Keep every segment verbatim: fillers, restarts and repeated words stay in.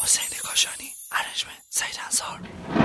حسین کاشانی، ارنجمنت سعید انصار.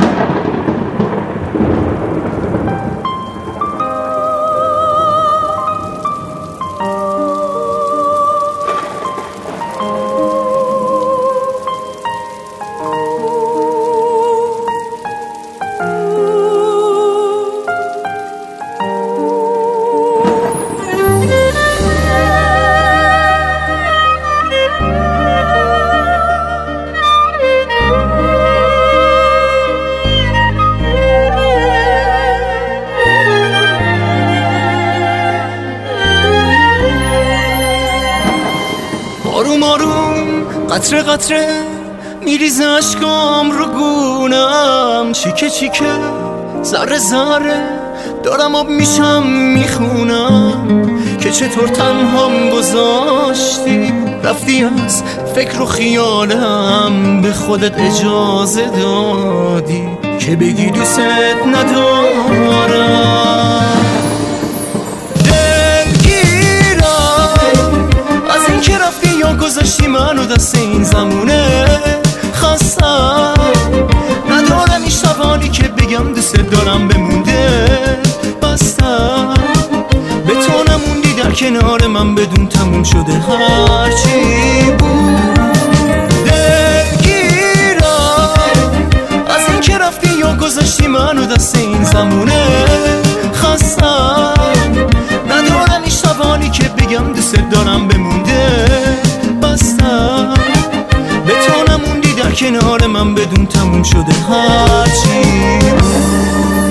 آروم آروم قطره قطره میریزه اشکام رو گونم، چیکه چیکه ذره ذره دارم آب میشم میخونم که چطور تنهام گذاشتی رفتی از فکر و خیالم، به خودت اجازه دادی که بگی دوست ندارم. گذاشتی منو دست این زمونه خستم، ندارم این شبانی که بگم دوست دارم بمونده بستم، به تو نموندی در کنار من بدون تموم شده هرچی بود. دلگیرم از این که رفتی یا گذاشتی منو دست این زمونه خستم، ندارم این شبانی که بگم دوست دارم بمونده بستم، به تو نموندی در کنار من بدون تموم شده هرچی بود.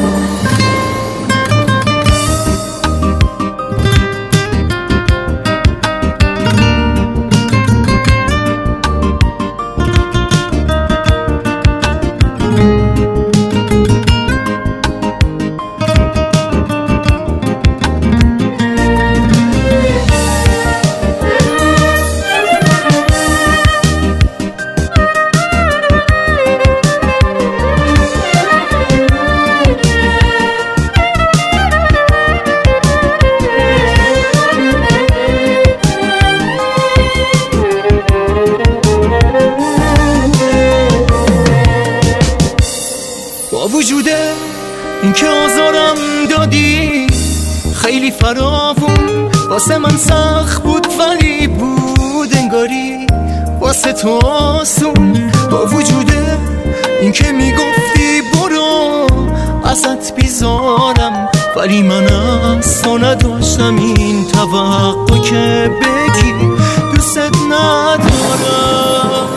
با وجوده این که آزارم دادی خیلی فراوون واسه من سخت بود، ولی بود انگاری واسه تو آسون. با وجوده این که میگفتی برو ازت بیزارم، ولی من از تو نداشتم این توقع که بگی دوست ندارم.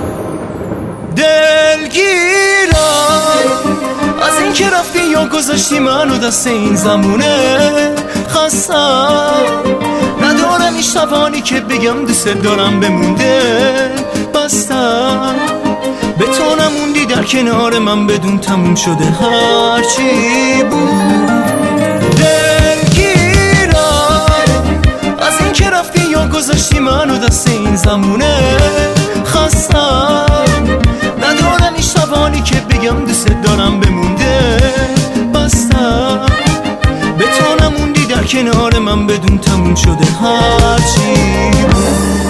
دلگیرم از این که رفتی یا گذاشتی منو دست این زمونه خستم، ندارم این شبانی که بگم دوست دارم بمونده بستم، به تو نموندی در کنار من بدون تموم شده هرچی بود. دلگیرم از این که رفتی یا گذاشتی منو دست این زمونه خستم، ندارم این شبانی که بگم دوست دارم بمونده بستم، به تو نموندی در کنار من بدون تموم شده هرچی بود.